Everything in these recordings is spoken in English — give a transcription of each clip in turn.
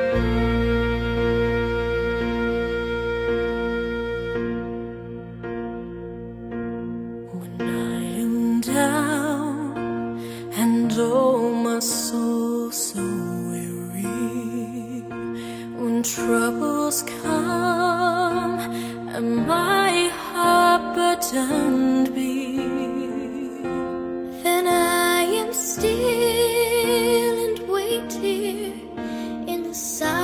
When I am down and oh my soul so weary, when troubles come and my heart burdened be, then I am still and wait here in the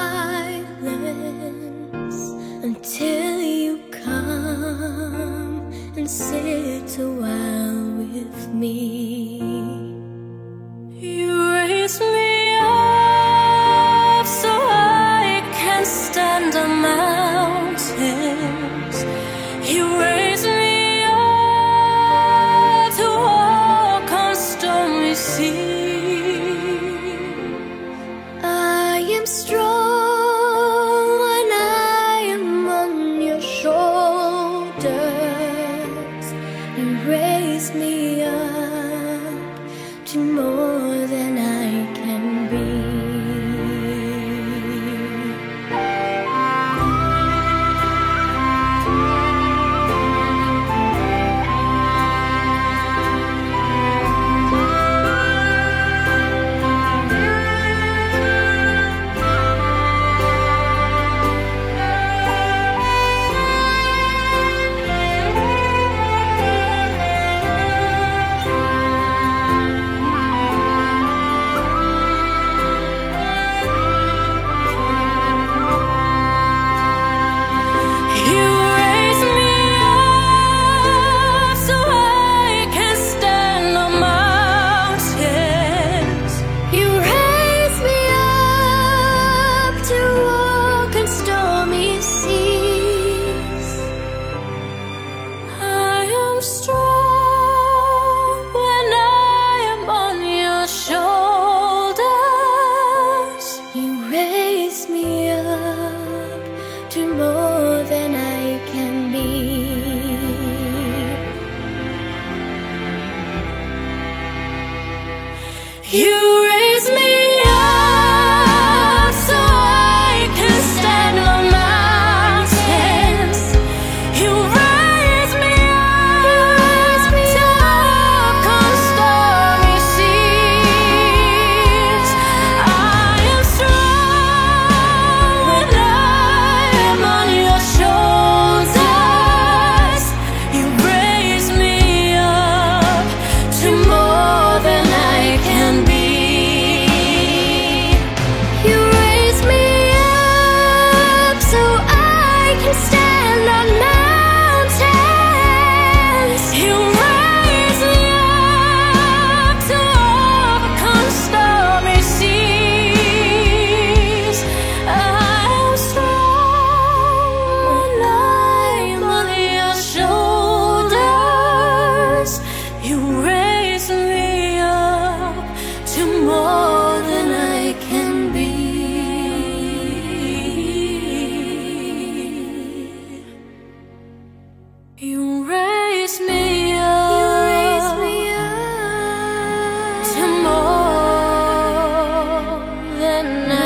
silence until you come and sit a while with me. You raise me up so I can stand on mountains. You raise me up to walk on stormy seas. I am strong when I am on your shoulders. You raise me up to more than I can be. Strong when I am on your shoulders. You raise me up to more than I can be. You raise me up so I can stand on mountains. You raise me You raise me up to more than I